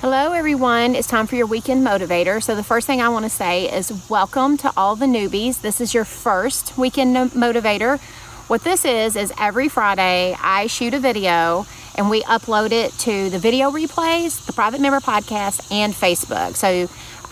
Hello everyone, it's time for your weekend motivator. So the first thing I want to say is welcome to all the newbies. This is your first weekend motivator. What this is every Friday I shoot a video and we upload it to the video replays, the private member podcast, and Facebook. So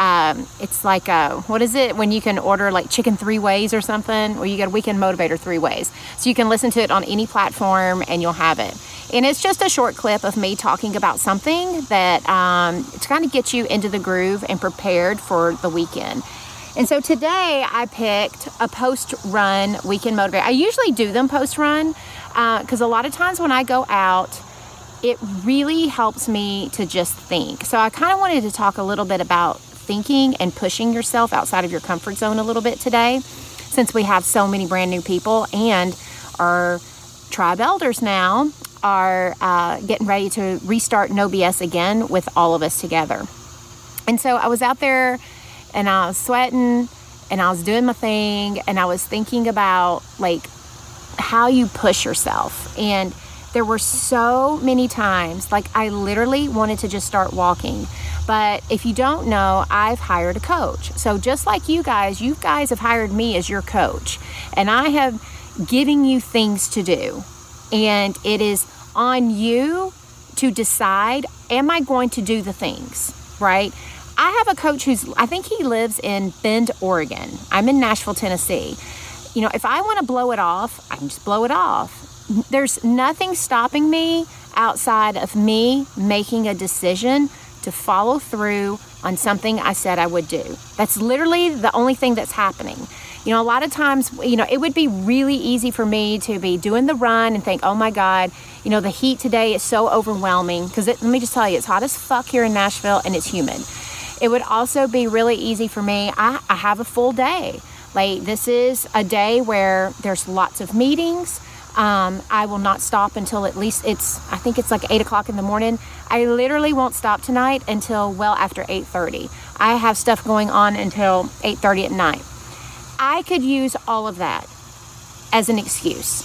it's like, what is it when you can order like chicken 3 ways or something? Well, you get a weekend motivator 3 ways. So you can listen to it on any platform and you'll have it. And it's just a short clip of me talking about something that to kind of get you into the groove and prepared for the weekend. And so today I picked a post-run weekend motivator. I usually do them post-run because a lot of times when I go out, it really helps me to just think. So I kind of wanted to talk a little bit about thinking and pushing yourself outside of your comfort zone a little bit today, since we have so many brand new people and our tribe elders now are getting ready to restart No BS again with all of us together. And so I was out there and I was sweating and I was doing my thing and I was thinking about like how you push yourself. And there were so many times, like I literally wanted to just start walking. But if you don't know, I've hired a coach. So just like you guys have hired me as your coach. And I have given you things to do. And it is on you to decide, am I going to do the things, right? I have a coach I think he lives in Bend, Oregon. I'm in Nashville, Tennessee. You know, if I want to blow it off, I can just blow it off. There's nothing stopping me outside of me making a decision to follow through on something I said I would do. That's literally the only thing that's happening. You know, a lot of times, you know, it would be really easy for me to be doing the run and think, oh my God, you know, the heat today is so overwhelming. Because let me just tell you, it's hot as fuck here in Nashville and it's humid. It would also be really easy for me. I have a full day. Like this is a day where there's lots of meetings. I will not stop until at least I think it's like 8 o'clock in the morning. I literally won't stop tonight until well after 8:30. I have stuff going on until 8:30 at night. I could use all of that as an excuse.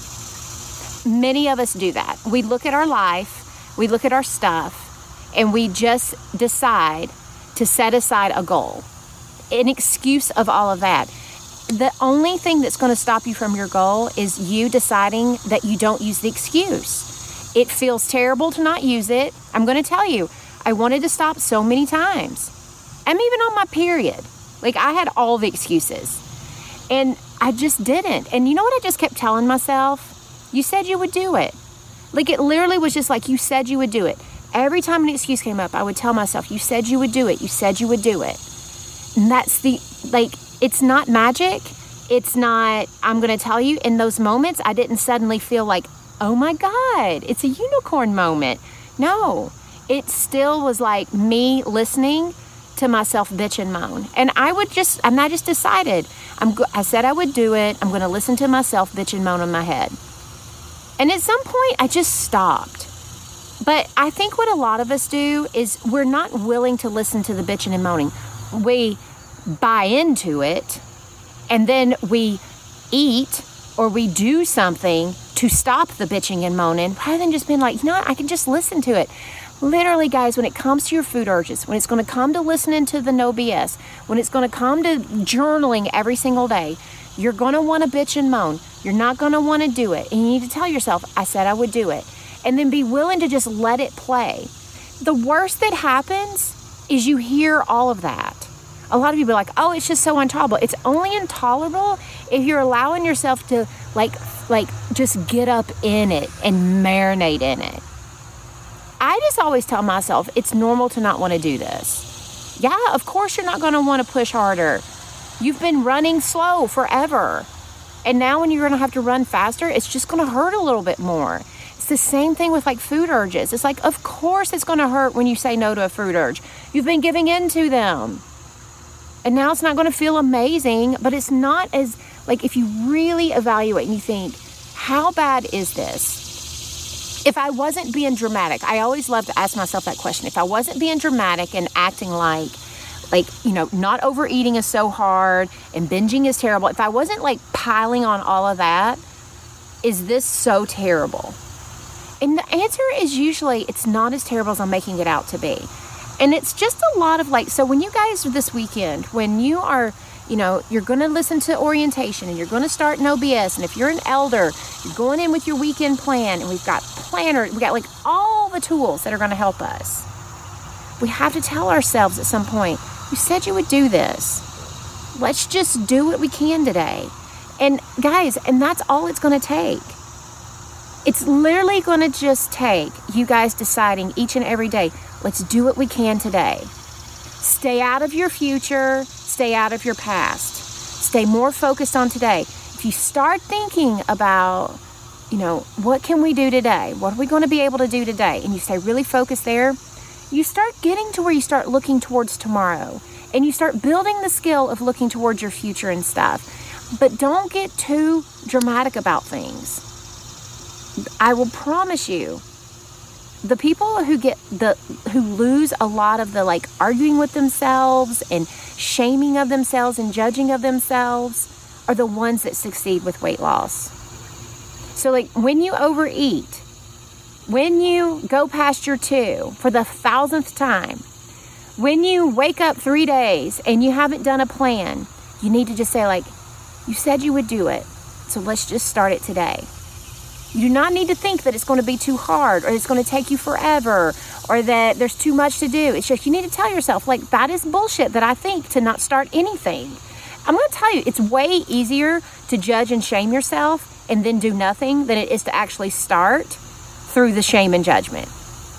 Many of us do that. We look at our life, we look at our stuff, and we just decide to set aside a goal, an excuse of all of that. The only thing that's going to stop you from your goal is you deciding that you don't use the excuse. It feels terrible to not use it. I'm going to tell you, I wanted to stop so many times. I'm even on my period. Like I had all the excuses and I just didn't. And you know what I just kept telling myself? You said you would do it. Like it literally was just like, you said you would do it. Every time an excuse came up, I would tell myself, you said you would do it. You said you would do it. And that's it's not magic. It's not, I'm going to tell you, in those moments, I didn't suddenly feel like, oh my God, it's a unicorn moment. No, it still was like me listening to myself bitch and moan. And I just decided, I said I would do it. I'm going to listen to myself bitch and moan in my head. And at some point, I just stopped. But I think what a lot of us do is we're not willing to listen to the bitching and moaning. We buy into it and then we eat or we do something to stop the bitching and moaning rather than just being like, you know what, I can just listen to it. Literally, guys, when it comes to your food urges, when it's going to come to listening to the No BS, when it's going to come to journaling every single day, you're going to want to bitch and moan. You're not going to want to do it. And you need to tell yourself, I said I would do it. And then be willing to just let it play. The worst that happens is you hear all of that. A lot of people are like, oh, it's just so intolerable. It's only intolerable if you're allowing yourself to like just get up in it and marinate in it. I just always tell myself it's normal to not want to do this. Yeah, of course you're not going to want to push harder. You've been running slow forever. And now when you're going to have to run faster, it's just going to hurt a little bit more. It's the same thing with like food urges. It's like, of course it's going to hurt when you say no to a food urge. You've been giving in to them. And now it's not going to feel amazing, but it's not as, like, if you really evaluate and you think, how bad is this? If I wasn't being dramatic, I always love to ask myself that question. If I wasn't being dramatic and acting like, you know, not overeating is so hard and binging is terrible. If I wasn't like piling on all of that, is this so terrible? And the answer is usually it's not as terrible as I'm making it out to be. And it's just a lot of like, so when you guys this weekend, when you are, you're going to listen to orientation and you're going to start an OBS. And if you're an elder, you're going in with your weekend plan, and we've got planner, we got like all the tools that are going to help us. We have to tell ourselves at some point, you said you would do this. Let's just do what we can today. And guys, and that's all it's going to take. It's literally going to just take you guys deciding each and every day, let's do what we can today. Stay out of your future. Stay out of your past. Stay more focused on today. If you start thinking about, what can we do today? What are we going to be able to do today? And you stay really focused there, you start getting to where you start looking towards tomorrow. And you start building the skill of looking towards your future and stuff. But don't get too dramatic about things. I will promise you, the people who lose a lot of the like arguing with themselves and shaming of themselves and judging of themselves are the ones that succeed with weight loss. So like when you overeat, when you go past your 2 for the 1,000th time, when you wake up 3 days and you haven't done a plan, you need to just say like, you said you would do it. So let's just start it today. You do not need to think that it's going to be too hard or it's going to take you forever or that there's too much to do. It's just you need to tell yourself, like, that is bullshit that I think to not start anything. I'm going to tell you, it's way easier to judge and shame yourself and then do nothing than it is to actually start through the shame and judgment.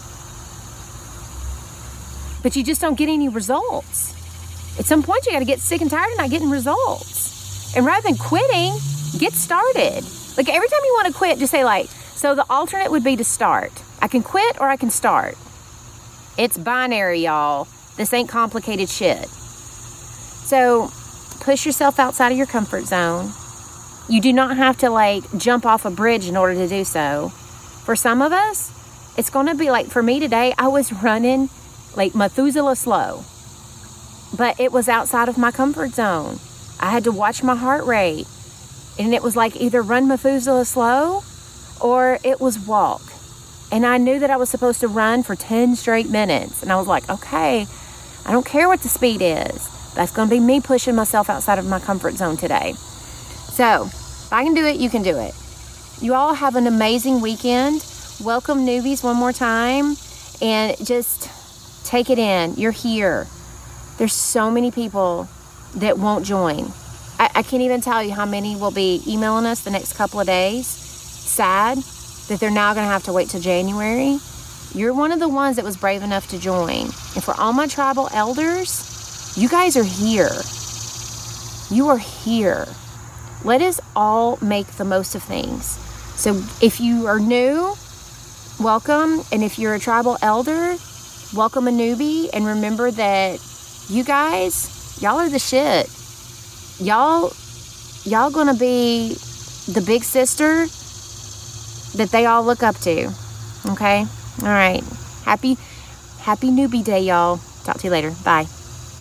But you just don't get any results. At some point, you got to get sick and tired of not getting results. And rather than quitting, get started. Like every time you want to quit, just say like, so the alternate would be to start. I can quit or I can start. It's binary, y'all. This ain't complicated shit. So push yourself outside of your comfort zone. You do not have to like jump off a bridge in order to do so. For some of us, it's going to be like, for me today, I was running like Methuselah slow. But it was outside of my comfort zone. I had to watch my heart rate. And it was like either run Methuselah slow or it was walk. And I knew that I was supposed to run for 10 straight minutes. And I was like, okay, I don't care what the speed is. That's going to be me pushing myself outside of my comfort zone today. So if I can do it, you can do it. You all have an amazing weekend. Welcome newbies one more time. And just take it in. You're here. There's so many people that won't join. I can't even tell you how many will be emailing us the next couple of days, sad that they're now going to have to wait till January. You're one of the ones that was brave enough to join. And for all my tribal elders, you guys are here. You are here. Let us all make the most of things. So if you are new, welcome. And if you're a tribal elder, welcome a newbie. And remember that you guys, y'all are the shit. Y'all gonna be the big sister that they all look up to. Okay? All right. Happy newbie day, y'all. Talk to you later. Bye.